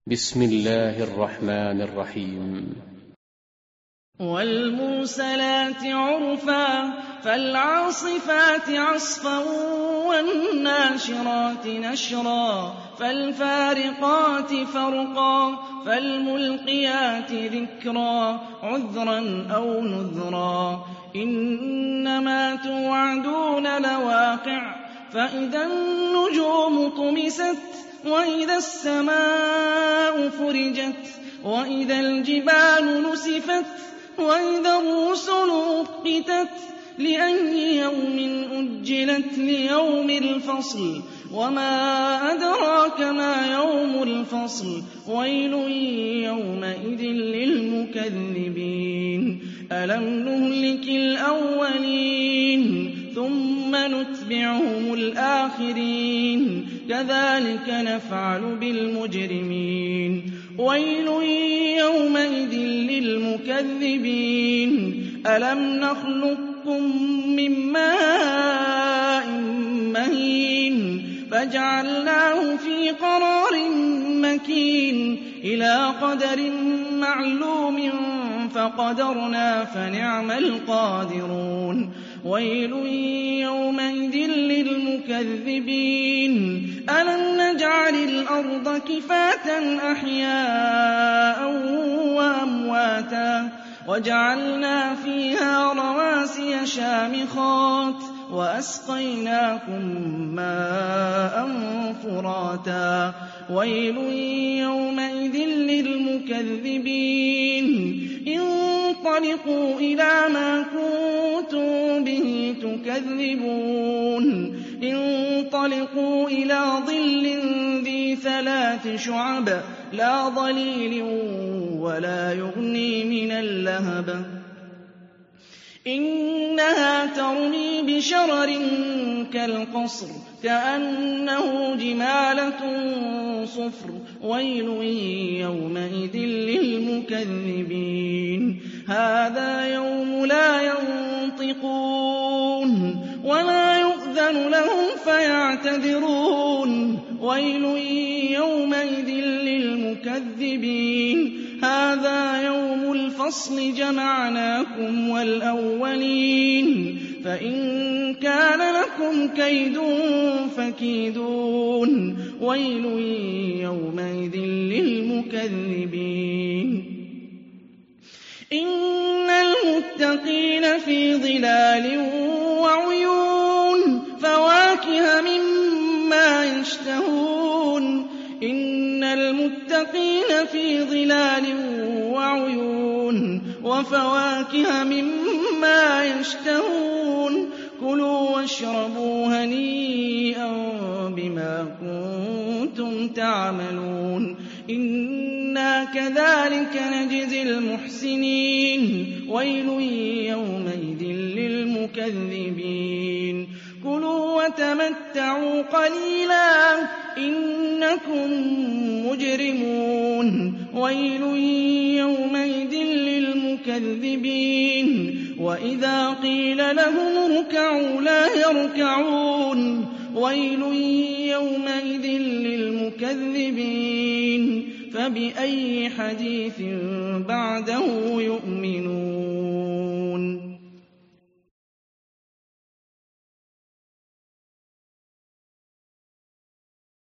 بسم الله الرحمن الرحيم. والمرسلات عرفا فالعاصفات عصفا والناشرات نشرا فالفارقات فرقا فالملقيات ذكرا عذرا أو نذرا إنما توعدون لواقع فإذا النجوم طمست وإذا السماء فرجت وإذا الجبال نسفت وإذا الرسل أقتت لأي يوم أجلت ليوم الفصل وما أدراك ما يوم الفصل ويل يومئذ للمكذبين ألم نهلك الأولين ثم نتبعهم الآخرين كذلك نفعل بالمجرمين ويل يومئذ للمكذبين ألم نخلقكم من ماء مهين فجعلناه في قرار مكين إلى قدر معلوم فقدرنا فنعم القادرون ويل يومئذ للمكذبين ألم نجعل الأرض كفاة أحياء وأمواتا وجعلنا فيها رواسي شامخات وأسقيناكم ماء فراتا ويل يومئذ للمكذبين انطلقوا إلى ما كنتم به تكذبون انطلقوا إلى ظل ذي 3 شعب لا ظليل ولا يغني من اللهب إنها ترمي بشرر كالقصر كأنه جمالة صفر ويل يومئذ للمكذبين هذا يوم لا ينطقون ولا يؤذن لهم فيعتذرون ويل يومئذ للمكذبين هذا يوم الفصل جمعناكم والأولين فإن كان لكم كيد فكيدون ويل يومئذ للمكذبين إن المتقين في ظلال وعيون فواكه مما يشتهون إن المتقين في ظلال وعيون وفواكه مما يشتهون كلوا واشربوا هنيئا بما كنتم تعملون إنا كذلك نجزي المحسنين ويل يومئذ للمكذبين كلوا وتمتعوا قليلا إنكم مجرمون ويل يومئذ للمكذبين وإذا قيل لهم اركعوا لا يركعون ويل يومئذ للمكذبين فبأي حديث بعده يؤمنون